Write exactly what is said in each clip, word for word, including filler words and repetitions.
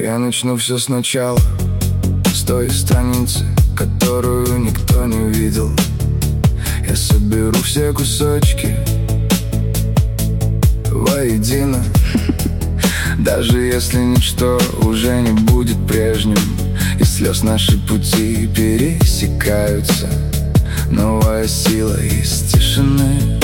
Я начну все сначала, с той страницы, которую никто не видел. Я соберу все кусочки воедино. Даже если ничто уже не будет прежним, и слез наши пути пересекаются, новая сила из тишины.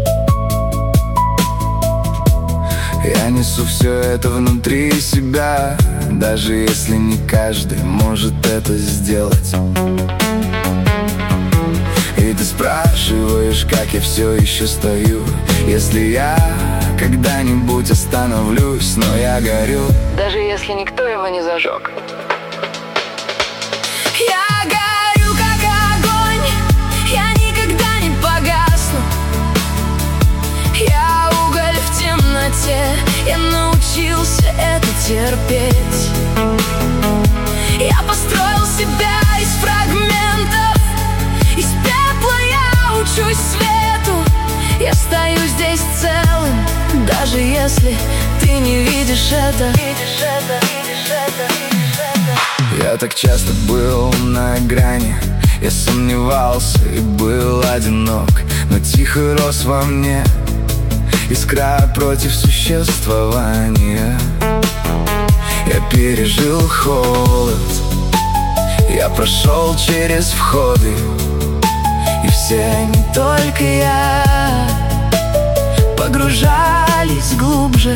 Я несу все это внутри себя, даже если не каждый может это сделать. И ты спрашиваешь, как я все еще стою, если я когда-нибудь остановлюсь, но я горю, даже если никто его не зажег. Я горю, как огонь, я никогда не погасну. Я уголь в темноте, я научился это терпеть. Я построил себя из фрагментов, из пепла я учусь свету. Я стою здесь целым, даже если ты не видишь это. Видишь это, видишь это, видишь это. Я так часто был на грани, я сомневался и был одинок, но тихо рос во мне искра против существования. Я пережил холод, я прошел через входы, и все, не только я, погружались глубже.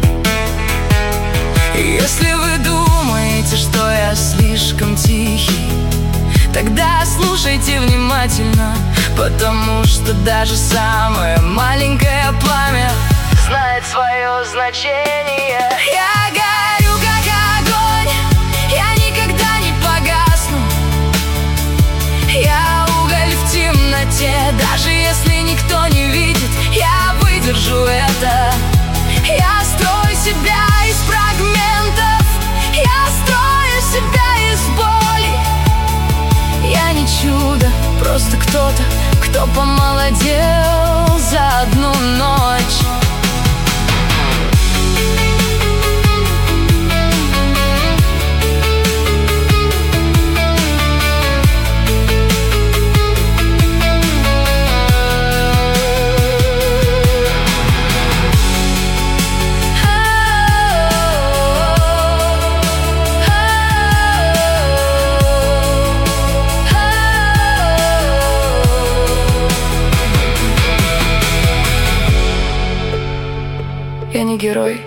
И если вы думаете, что я слишком тихий, тогда слушайте внимательно, потому что даже самое маленькое пламя знает свое значение. Я горю, как огонь, я никогда не погасну. Я уголь в темноте, даже если никто не видит, я выдержу это. Я строю себя из фрагментов, я строю себя из боли. Я не чудо, просто кто-то, кто помолодел за одну ночь. Я не герой,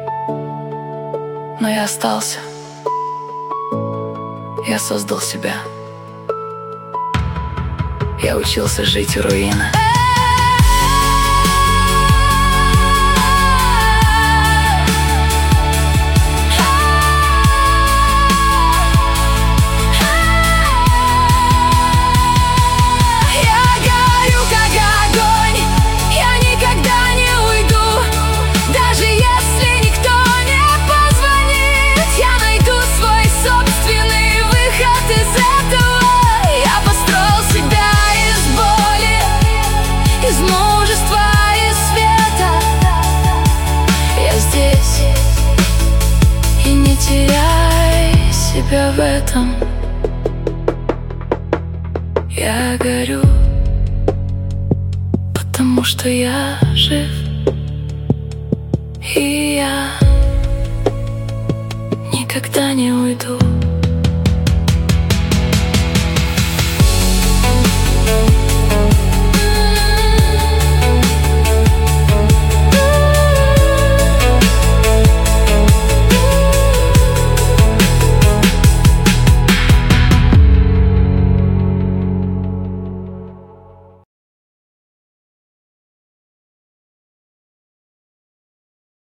но я остался. Я создал себя. Я учился жить у руин. Теряй себя в этом. Я горю, потому что я жив, и я никогда не уйду.